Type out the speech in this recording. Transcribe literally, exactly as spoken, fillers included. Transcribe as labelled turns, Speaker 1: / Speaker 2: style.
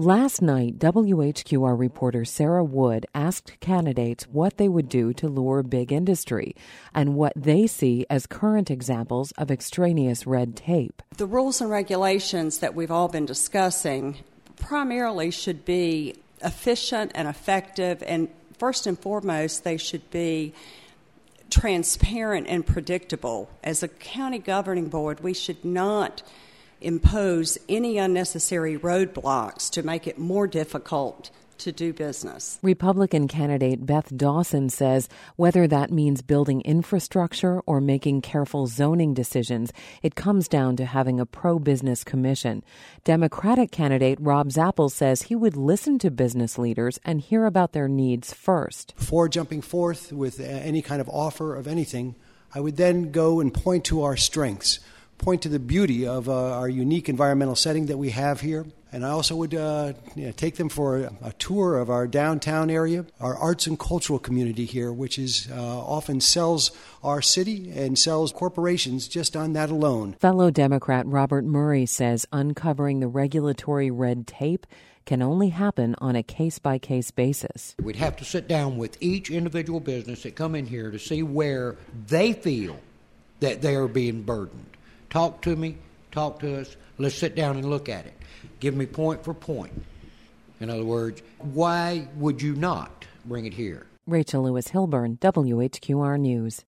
Speaker 1: Last night, W H Q R reporter Sarah Wood asked candidates what they would do to lure big industry and what they see as current examples of extraneous red tape.
Speaker 2: The rules and regulations that we've all been discussing primarily should be efficient and effective, and first and foremost, they should be transparent and predictable. As a county governing board, we should not impose any unnecessary roadblocks to make it more difficult to do business.
Speaker 1: Republican candidate Beth Dawson says whether that means building infrastructure or making careful zoning decisions, it comes down to having a pro-business commission. Democratic candidate Rob Zappel says he would listen to business leaders and hear about their needs first.
Speaker 3: Before jumping forth with any kind of offer of anything, I would then go and point to our strengths, point to the beauty of uh, our unique environmental setting that we have here. And I also would uh, you know, take them for a, a tour of our downtown area, our arts and cultural community here, which is uh, often sells our city and sells corporations just on that alone.
Speaker 1: Fellow Democrat Robert Murray says uncovering the regulatory red tape can only happen on a case-by-case basis.
Speaker 4: We'd have to sit down with each individual business that come in here to see where they feel that they are being burdened. Talk to me, talk to us, let's sit down and look at it. Give me point for point. In other words, why would you not bring it here?
Speaker 1: Rachel Lewis Hilburn, W H Q R News.